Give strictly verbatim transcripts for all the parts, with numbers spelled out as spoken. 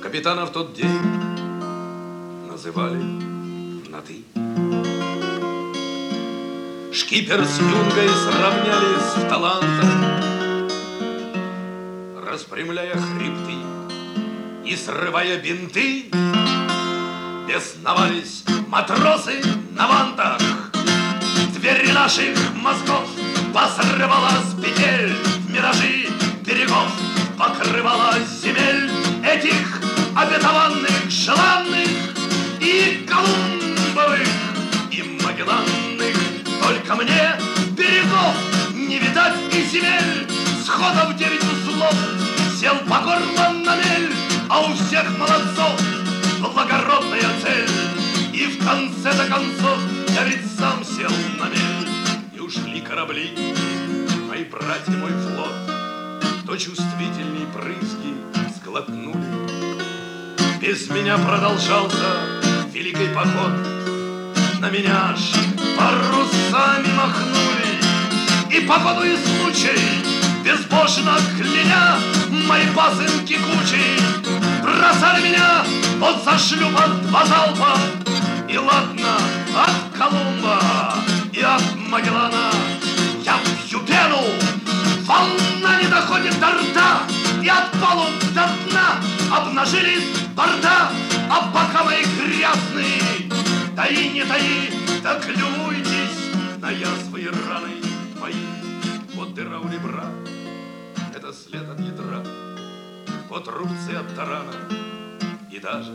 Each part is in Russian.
Капитана в тот день называли на «ты». Шкипер с юнгой сравнялись в талантах, распрямляя хребты и срывая бинты. Бесновались матросы на вантах. Двери наших мозгов посрывала с петель, в миражи берегов покрывала земель этих обетованных, желанных и Колумбовых, и Магелланных. Только мне берегов не видать и земель. Сходов девять узлов сел по горло на мель, а у всех молодцов благородная цель. И в конце-то концов я ведь сам сел на мель. И ушли корабли, мои братья, мой флот. Кто чувствительней брызги сглотнули. Без меня продолжался великий поход. На меня ж парусами махнули. И по ходу и случай, безбожно кляня, мои пасынки кучей бросали меня вот за шлюпа два залпа. И ладно от Колумба и от Магеллана я пью пену, волна не доходит до рта, и от палуб до дна обнажились борта, а бока мои грязные. Таи, не таи, так любуйтесь на язвы и раны мои. Вот дыра у ребра, это след от ядра, вот рубцы от тарана, и даже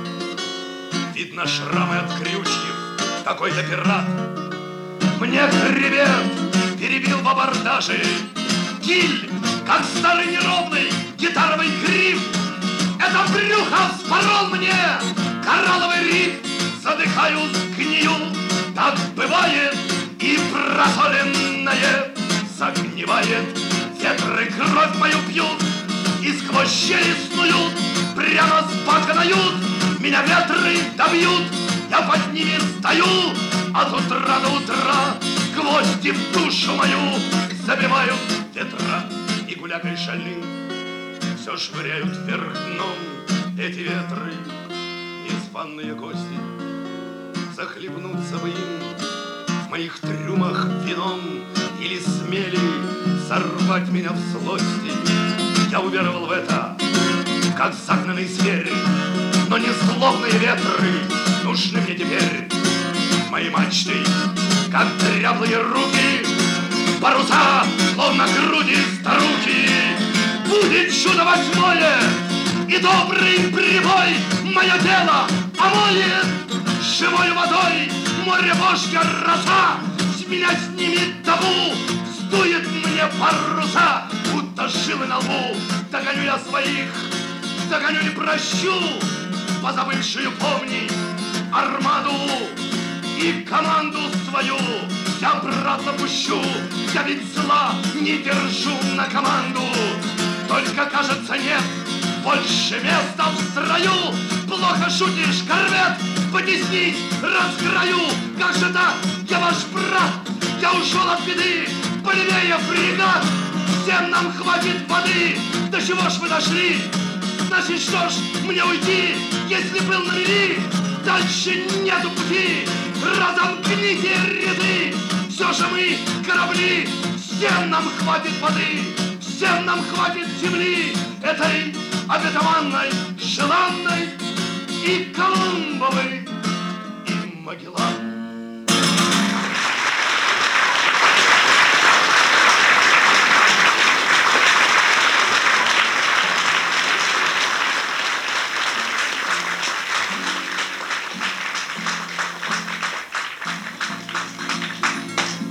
видно шрамы от крючьев. Какой-то пират мне хребет перебил в абордаже. Киль, как старый неровный гитаровый гриф, это брюхо вспорол мне коралловый риф. Задыхаюсь, гнию, так бывает, и просоленное загнивает. Ветры кровь мою пьют, и сквозь щели снуют, прямо с бака нают. Меня ветры добьют, я под ними стою. От утра до утра гвозди в душу мою забивают ветра. И гулякой шальным все швыряют вверх дном эти ветры. Незваные гости захлебнуться бы им в моих трюмах вином, или смели сорвать меня в злости. Я уверовал в это, как загнанный зверь, но не злобные ветры нужны мне теперь. Мои мачты, как дряблые руки, паруса, словно груди старухи. Будет чудо восьмое, и добрый прибой мое тело омоет живой водой. Море божья роса с меня снимет табу, сдует мне паруса, будто жилы на лбу. Догоню я своих, догоню и прощу позабывшую помни армаду. И команду свою я обратно пущу. Я ведь зла не держу на команду. Только, кажется, нет больше места в строю. Плохо шутишь, корвет, потеснись, раскрою. Как же так, я ваш брат, я ушел от беды. Полевее фрегат, всем нам хватит воды. До чего ж вы дошли? Значит, что ж мне уйти, если был на мели? Дальше нету пути, разомкните ряды. Все же мы корабли, всем нам хватит воды, всем нам хватит земли, этой обетованной, желанной и Колумбовой, и Магеллановой.